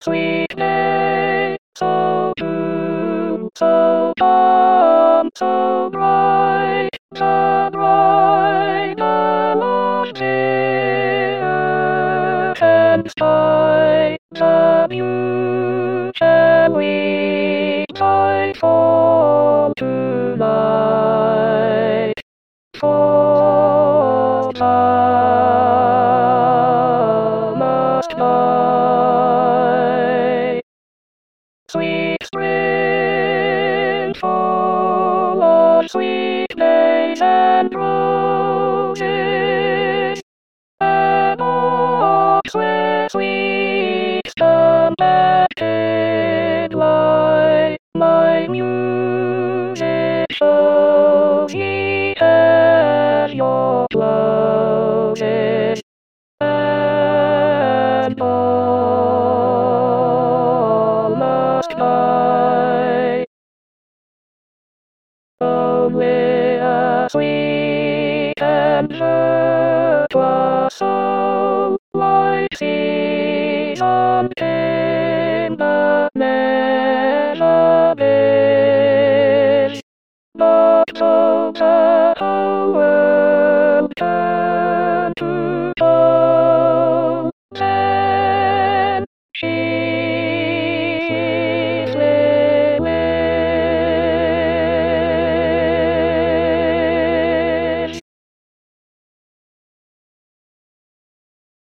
sweet day, so true, so calm, so bright, the bright atmosphere and sky, the view, can we join for tonight? For the must die. Sweet spring, full of sweet days and roses, and oaks with sweet stem-batted light. My music shows ye as your closest, and all must die. Only a sweet and virtuous soul, like season came that never is, but